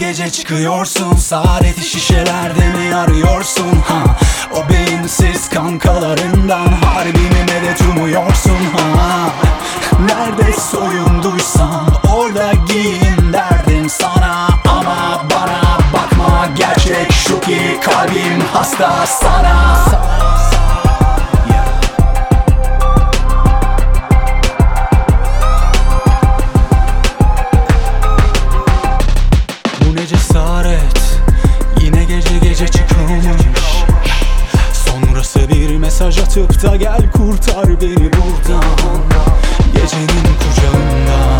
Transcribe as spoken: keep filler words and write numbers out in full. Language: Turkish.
gece çıkıyorsun, saadeti şişelerde mi arıyorsun ha? O beyinsiz kankalarından harbi mi medet umuyorsun ha? Nerede soyunduysan orada giyin derdim sana, ama bana bakma, gerçek şu ki kalbim hasta sana. Bu ne cesaret, yine gece gece çıkılmış. Sonrası bir mesaj atıp da gel kurtar beni buradan, gecenin kucağından.